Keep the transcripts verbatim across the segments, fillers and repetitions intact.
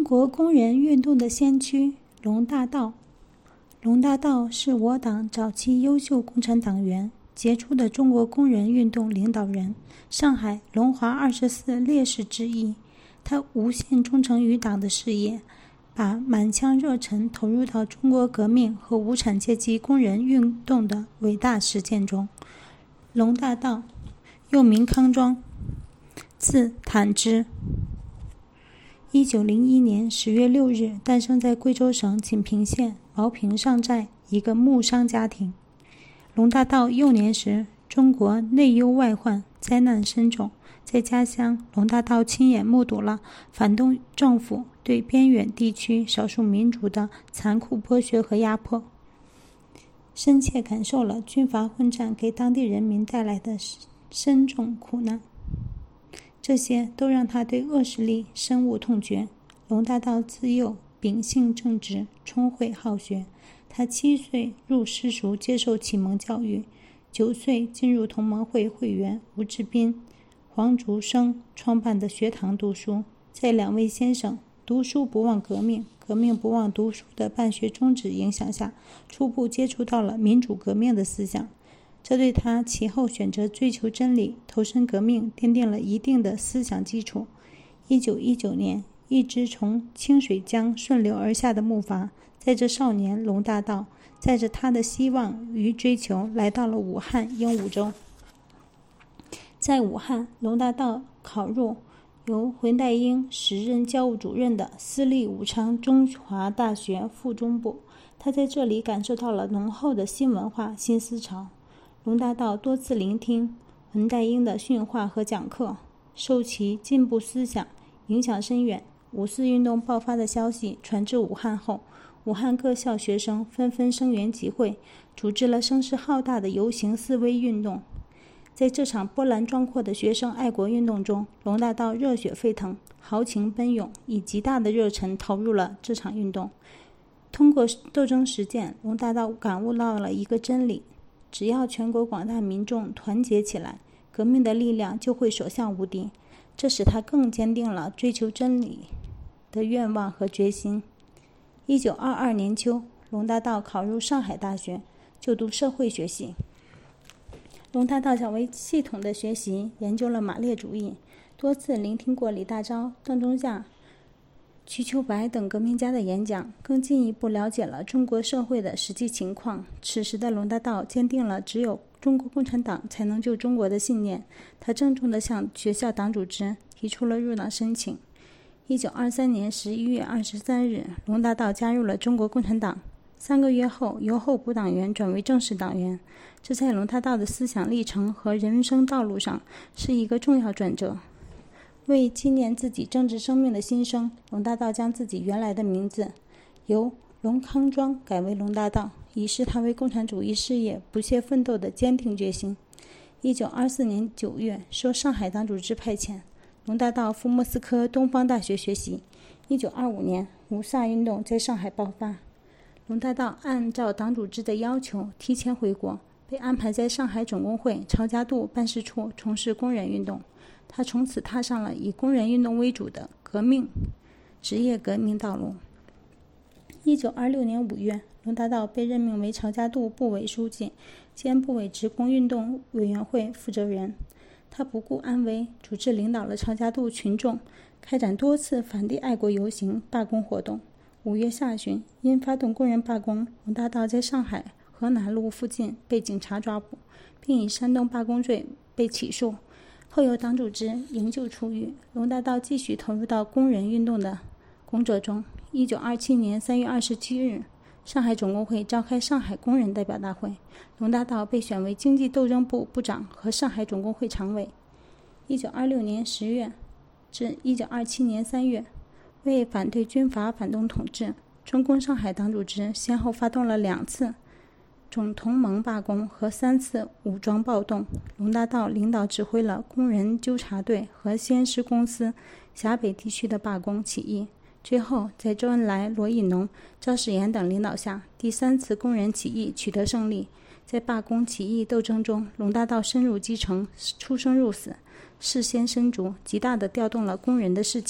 中国工人运动的先驱龙大道。龙大道是我党早期优秀共产党员，杰出的中国工人运动领导人，上海龙华二十四烈士之一。他无限忠诚于党的事业，把满腔热忱投入到中国革命和无产阶级工人运动的伟大实践中。龙大道又名康庄，字坦之，一九零一年十月六日诞生在贵州省锦屏县茅坪上寨一个牧商家庭。龙大道幼年时，中国内忧外患，灾难深重，在家乡，龙大道亲眼目睹了反动政府对边远地区少数民族的残酷剥削和压迫，深切感受了军阀混战给当地人民带来的深重苦难，这些都让他对恶势力深恶痛绝。龙大道自幼秉性正直，聪慧好学。他七岁入私塾接受启蒙教育，九岁进入同盟会会员吴志斌、黄竹生创办的学堂读书。在两位先生读书不忘革命，革命不忘读书的办学宗旨影响下，初步接触到了民主革命的思想，这对他其后选择追求真理、投身革命奠定了一定的思想基础。一九一九年，一支从清水江顺流而下的木筏，载着少年龙大道，载着他的希望与追求，来到了武汉鹦鹉洲。在武汉，龙大道考入由回代英时任教务主任的私立武昌中华大学附中部。他在这里感受到了浓厚的新文化新思潮。龙大道多次聆听文代英的训话和讲课，受其进步思想影响深远。五四运动爆发的消息传至武汉后，武汉各校学生纷纷声援集会，组织了声势浩大的游行示威运动。在这场波澜壮阔的学生爱国运动中，龙大道热血沸腾，豪情奔涌，以极大的热忱投入了这场运动。通过斗争实践，龙大道感悟到了一个真理：只要全国广大民众团结起来，革命的力量就会所向无敌。这使他更坚定了追求真理的愿望和决心。一九二二年秋，龙大道考入上海大学，就读社会学系。龙大道较为系统地学习研究了马列主义，多次聆听过李大钊、邓中夏、瞿秋白等革命家的演讲，更进一步了解了中国社会的实际情况。此时的龙大道坚定了只有中国共产党才能救中国的信念，他郑重地向学校党组织提出了入党申请。一九二三年十一月二十三日，龙大道加入了中国共产党。三个月后，由候补党员转为正式党员，这在龙大道的思想历程和人生道路上是一个重要转折。为纪念自己政治生命的新生，龙大道将自己原来的名字由龙康庄改为龙大道，以示他为共产主义事业不懈奋斗的坚定决心。一九二四年九月，受上海党组织派遣，龙大道赴莫斯科东方大学学习。一九二五年，五卅运动在上海爆发，龙大道按照党组织的要求提前回国，被安排在上海总工会曹家渡办事处从事工人运动。他从此踏上了以工人运动为主的革命职业革命道路。一九二六年五月，龙大道被任命为曹家渡部委书记兼部委职工运动委员会负责人。他不顾安危，组织领导了曹家渡群众开展多次反帝爱国游行、罢工活动。五月下旬，因发动工人罢工，龙大道在上海河南路附近被警察抓捕，并以煽动罢工罪被起诉，后由党组织营救出狱。龙大道继续投入到工人运动的工作中。一九二七年三月二十七日，上海总工会召开上海工人代表大会，龙大道被选为经济斗争部部长和上海总工会常委。一九二六年十月至一九二七年三月，为反对军阀反动统治，中共上海党组织先后发动了两次总同盟罢工和三次武装暴动。龙大道领导指挥了工人纠察队和西安市公司陕北地区的罢工起义。最后，在周恩来、罗亦农、赵世炎等领导下，第三次工人起义取得胜利。在罢工起义斗争中，龙大道深入基层，出生入死，事先深足，极大地调动了工人的士气，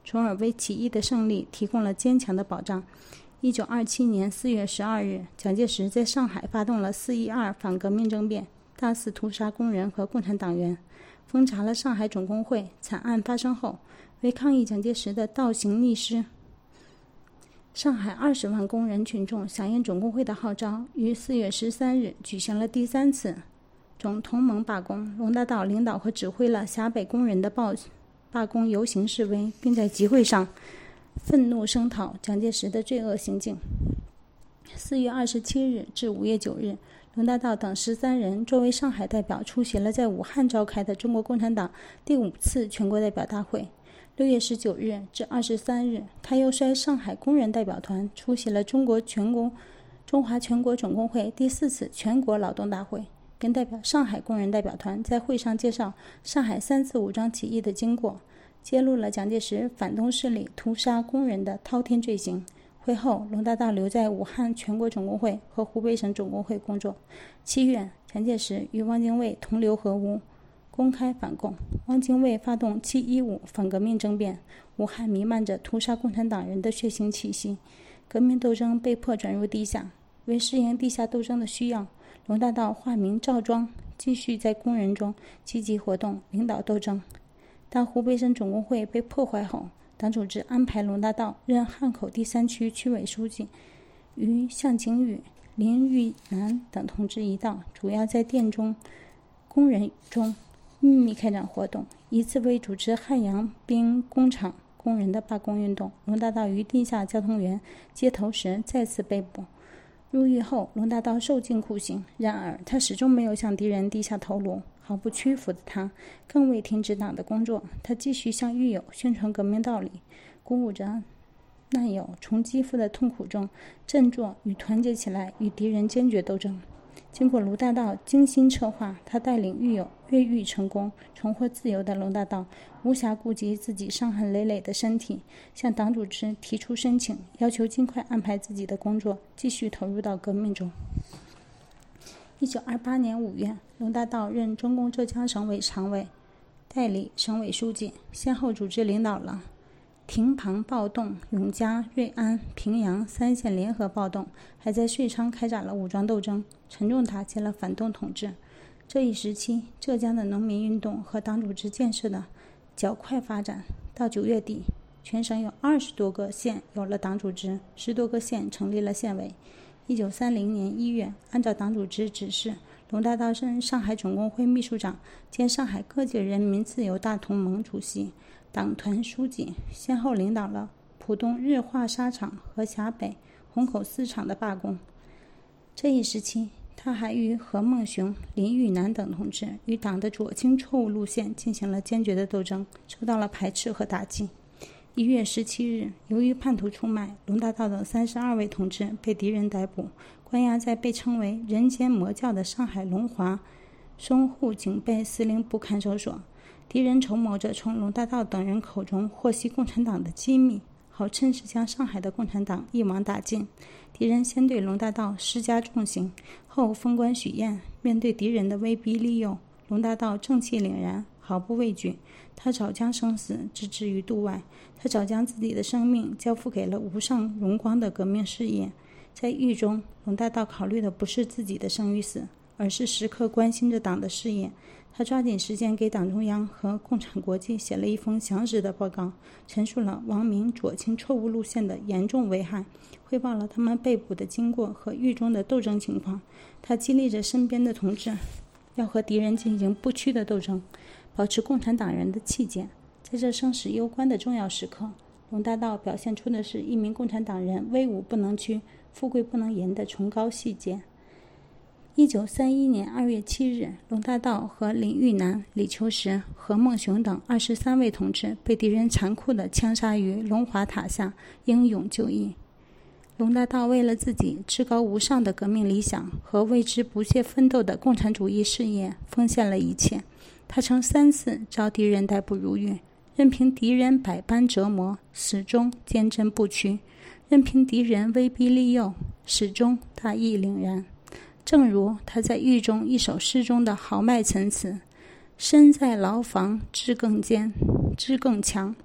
从而为起义的胜利提供了坚强的保障。一九二七年四月十二日，蒋介石在上海发动了四一二反革命政变，大肆屠杀工人和共产党员，封查了上海总工会。惨案发生后，为抗议蒋介石的倒行逆施，上海二十万工人群众响应总工会的号召，于四月十三日举行了第三次总同盟罢工。龙大道领导和指挥了陕北工人的罢罢工游行示威，并在集会上愤怒声讨蒋介石的罪恶行径。四月二十七日至五月九日，龙大道等十三人作为上海代表出席了在武汉召开的中国共产党第五次全国代表大会。六月十九日至二十三日，他又率上海工人代表团出席了中国全国中华全国总工会第四次全国劳动大会，并代表上海工人代表团在会上介绍上海三次武装起义的经过，揭露了蒋介石反动势力屠杀工人的滔天罪行。会后，龙大道留在武汉全国总工会和湖北省总工会工作。七月，蒋介石与汪精卫同流合污，公开反共。汪精卫发动七一五反革命政变，武汉弥漫着屠杀共产党人的血腥气息，革命斗争被迫转入地下。为适应地下斗争的需要，龙大道化名赵庄，继续在工人中积极活动，领导斗争。当湖北省总工会被破坏后，党组织安排龙大道任汉口第三区区委书记，与向晴雨、林玉南等同志一道，主要在店中工人中秘密开展活动，以此为组织汉阳兵工厂工人的罢工运动。龙大道于地下交通员接头时再次被捕。入狱后，龙大道受尽酷刑，然而他始终没有向敌人低下头颅。毫不屈服的他，更未停止党的工作。他继续向狱友宣传革命道理，鼓舞着难友从肌肤的痛苦中振作与团结起来，与敌人坚决斗争。经过龙大道精心策划，他带领狱友越狱成功，重获自由的龙大道无暇顾及自己伤痕累累的身体，向党组织提出申请，要求尽快安排自己的工作，继续投入到革命中。一九二八年五月，龙大道任中共浙江省委常委，代理省委书记，先后组织领导了亭旁暴动、永嘉、瑞安、平阳三县联合暴动，还在遂昌开展了武装斗争，沉重打击了反动统治。这一时期，浙江的农民运动和党组织建设的较快发展。到九月底，全省有二十多个县有了党组织，十多个县成立了县委。一九三零年一月，按照党组织指示，龙大道任上海总工会秘书长兼上海各界人民自由大同盟主席、党团书记，先后领导了浦东日化纱厂和陕北虹口丝厂的罢工。这一时期，他还与何孟雄、林玉南等同志与党的左倾错误路线进行了坚决的斗争，受到了排斥和打击。一月十七日，由于叛徒出卖，龙大道等三十二位同志被敌人逮捕，关押在被称为人间魔教的上海龙华淞沪警备司令部看守所。敌人筹谋着从龙大道等人口中获悉共产党的机密，好趁势将上海的共产党一网打尽。敌人先对龙大道施加重刑，后封官许燕。面对敌人的威逼利诱，龙大道正气凛然，毫不畏惧。他早将生死置之于度外，他早将自己的生命交付给了无上荣光的革命事业。在狱中，龙大道考虑的不是自己的生与死，而是时刻关心着党的事业。他抓紧时间给党中央和共产国际写了一封详实的报告，陈述了王明左倾错误路线的严重危害，汇报了他们被捕的经过和狱中的斗争情况。他激励着身边的同志要和敌人进行不屈的斗争，保持共产党人的气节。在这生死攸关的重要时刻，龙大道表现出的是一名共产党人威武不能屈、富贵不能淫的崇高气节。一九三一年二月七日，龙大道和林玉南、李秋实、何孟雄等二十三位同志被敌人残酷地枪杀于龙华塔下，英勇就义。龙大道为了自己至高无上的革命理想和为之不懈奋斗的共产主义事业，奉献了一切。他曾三次遭敌人逮捕入狱，任凭敌人百般折磨，始终坚贞不屈；任凭敌人威逼利诱，始终大义凛然。正如他在狱中一首诗中的豪迈陈词：身在牢房志更坚，志更强，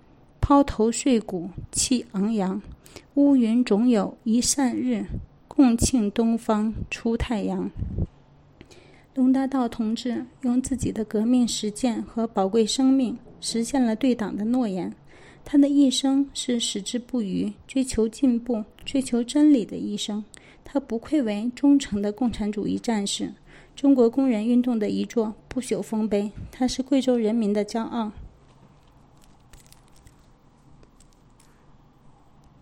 抛头睡骨，气昂扬。乌云总有一散日，共庆东方出太阳。龙大道同志用自己的革命实践和宝贵生命实现了对党的诺言。他的一生是矢志不渝、追求进步、追求真理的一生。他不愧为忠诚的共产主义战士，中国工人运动的一座不朽丰碑。他是贵州人民的骄傲。